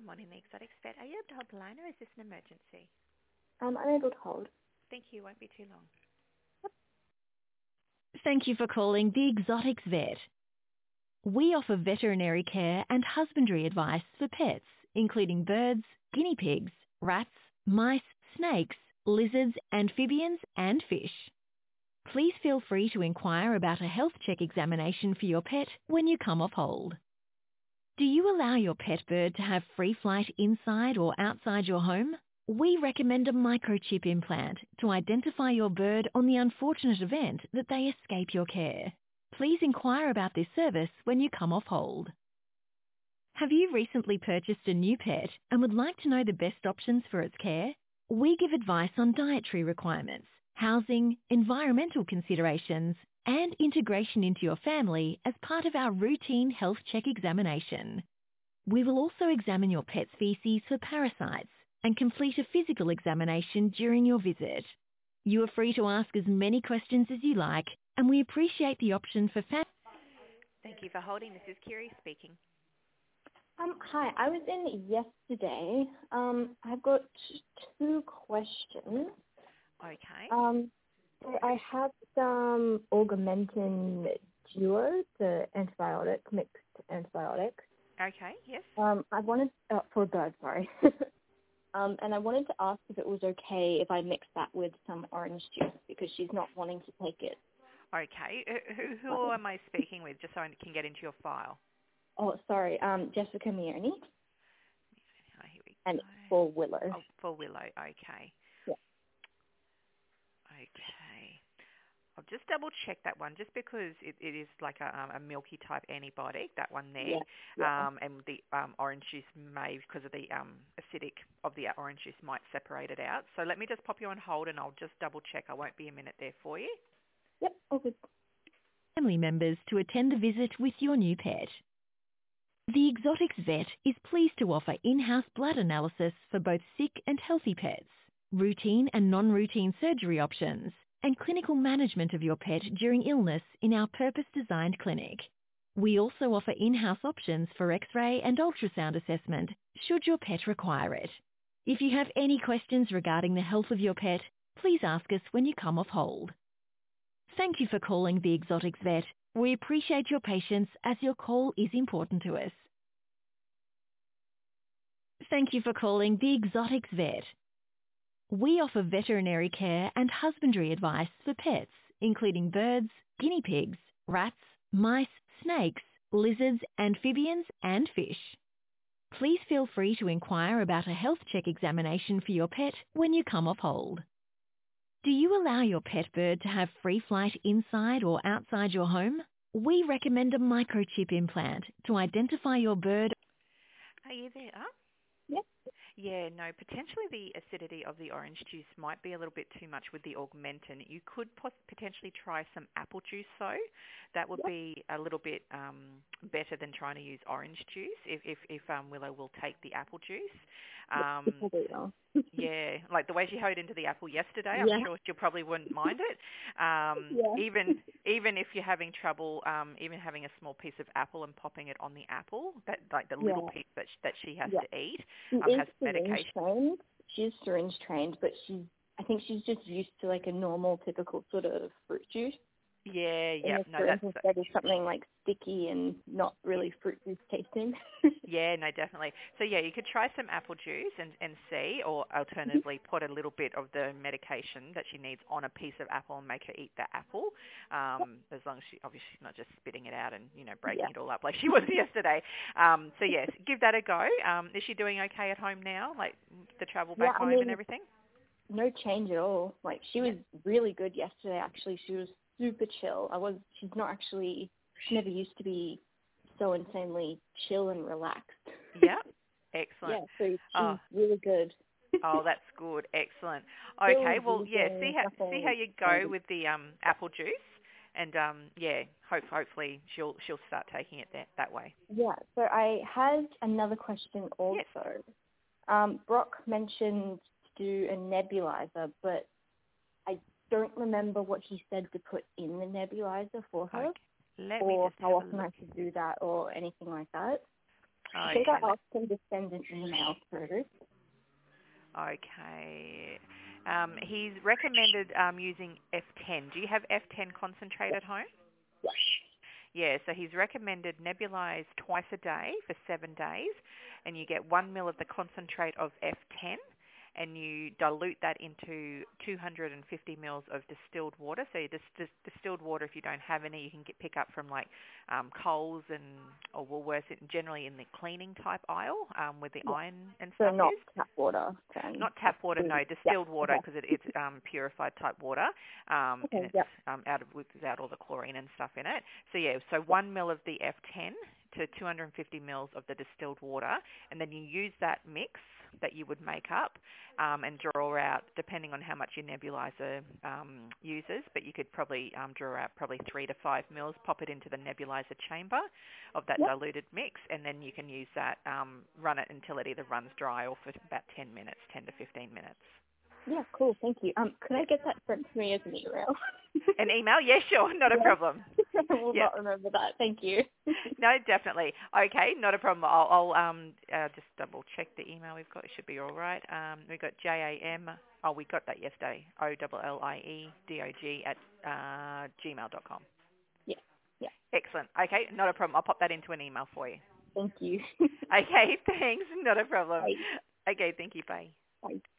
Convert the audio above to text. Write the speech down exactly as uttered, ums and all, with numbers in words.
Good morning, the Exotics Vet. Are you able to hold the line or is this an emergency? Um, I'm able to hold. Thank you. Won't be too long. Thank you for calling the Exotics Vet. We offer veterinary care and husbandry advice for pets, including birds, guinea pigs, rats, mice, snakes, lizards, amphibians, and fish. Please feel free to inquire about a health check examination for your pet when you come off hold. Do you allow your pet bird to have free flight inside or outside your home? We recommend a microchip implant to identify your bird on the unfortunate event that they escape your care. Please inquire about this service when you come off hold. Have you recently purchased a new pet and would like to know the best options for its care? We give advice on dietary requirements, housing, environmental considerations, and integration into your family as part of our routine health check examination. We will also examine your pet's feces for parasites and complete a physical examination during your visit. You are free to ask as many questions as you like, and we appreciate the option for fa- Thank you for holding. This is Kiri speaking. Um, hi, I was in yesterday. Um, I've got two questions. Okay. Um, so I have some Augmentin Duo, the antibiotic, mixed antibiotics. Okay, yes. Um, I wanted, uh, for a bird, sorry. um, and I wanted to ask if it was okay if I mix that with some orange juice because she's not wanting to take it. Okay. Who, who who am I speaking with, just so I can get into your file? Oh, sorry, um, Jessica Mioni, Oh, here we and go. for Willow. Oh, for Willow. Okay. Yeah. Okay. I'll just double check that one, just because it, it is like a, um, a milky type antibiotic, that one there, Yeah. yeah. um, and the um, orange juice may, because of the um, acidic of the orange juice, might separate it out. So let me just pop you on hold, and I'll just double check. I won't be a minute there for you. Yep, all good. family members to attend the visit with your new pet. The Exotics Vet is pleased to offer in-house blood analysis for both sick and healthy pets, routine and non-routine surgery options, and clinical management of your pet during illness in our purpose-designed clinic. We also offer in-house options for X-ray and ultrasound assessment should your pet require it. If you have any questions regarding the health of your pet, please ask us when you come off hold. Thank you for calling the Exotics Vet. We appreciate your patience as your call is important to us. Thank you for calling the Exotics Vet. We offer veterinary care and husbandry advice for pets, including birds, guinea pigs, rats, mice, snakes, lizards, amphibians, and fish. Please feel free to inquire about a health check examination for your pet when you come off hold. Do you allow your pet bird to have free flight inside or outside your home? We recommend a microchip implant to identify your bird. Are you there? Yep. Yeah, no, potentially the acidity of the orange juice might be a little bit too much with the Augmentin. You could pos- potentially try some apple juice, though. That would Yep. be a little bit um, better than trying to use orange juice if, if, if um, Willow will take the apple juice. Um, Yep, probably will. yeah, like the way she hoed into the apple yesterday, I'm Yeah. sure she probably wouldn't mind it. Um, Yeah. even even if you're having trouble, um, even having a small piece of apple and popping it on the apple, that like the little Yeah. piece that sh- that she has Yeah. to eat, She um, is has syringe medication. trained. She is syringe trained, but she's, I think she's just used to like a normal, typical sort of fruit juice. Yeah, And yeah, the no, syringe that's instead is something like sticky and not really fruit juice tasting. yeah, no, definitely. So yeah, you could try some apple juice and, and see, or alternatively put a little bit of the medication that she needs on a piece of apple and make her eat the apple. Um, as long as she obviously she's not just spitting it out and you know breaking Yeah. it all up like she was yesterday. Um, so yes, give that a go. Um, is she doing okay at home now? Like the travel Yeah, back I home and mean, everything? no change at all. Like she was really good yesterday. Actually, she was super chill. I was. She's not actually. She never used to be so insanely chill and relaxed. Yeah, excellent. Yeah, so Oh, she's really good. oh, that's good. Excellent. Still Okay, well, yeah, see using how see how nothing you go crazy. with the um, apple juice, and um, yeah, hope hopefully she'll she'll start taking it that that way. Yeah. So I had another question Yes. also. Um, Brock mentioned to do a nebulizer, but I don't remember what he said to put in the nebulizer for her, Okay. Let me or just how have a often look. I should do that, or anything like that. I think I Okay. asked him to send an email through. Okay. Um, he's recommended um, using F ten. Do you have F ten concentrate at home? Yes. Yeah, so he's recommended nebulize twice a day for seven days, and you get one mil of the concentrate of F ten, and you dilute that into two hundred fifty mils of distilled water. So dis- dis- distilled water, if you don't have any, you can get pick up from like um, Coles and or Woolworths, generally in the cleaning type aisle um, with the Yeah. iron and So stuff not is. tap water. Then. Not tap water, no, distilled Yeah. water Okay. because it, it's um, purified type water, um, Okay, and it's yep. um, out of without all the chlorine and stuff in it. So yeah, so one mil of the F ten to two hundred fifty mils of the distilled water, and then you use that mix that you would make up um, and draw out, depending on how much your nebulizer um, uses, but you could probably um, draw out probably three to five mils, pop it into the nebulizer chamber of that Yep. diluted mix, and then you can use that, um, run it until it either runs dry or for about ten minutes, ten to fifteen minutes. Yeah, cool. Thank you. Um, could I get that sent to me as an email? An email? Yeah, sure, not a Yeah. problem. I will Yep. not remember that. Thank you. No, definitely. Okay, not a problem. I'll, I'll um, uh, just double check the email we've got. It should be all right. Um, we've got J A M. Oh, we got that yesterday. O L L I E D O G at uh, gmail dot com. Yeah. Yeah. Excellent. Okay, not a problem. I'll pop that into an email for you. Thank you. Okay, thanks. Not a problem. Bye. Okay, thank you. Bye. Bye.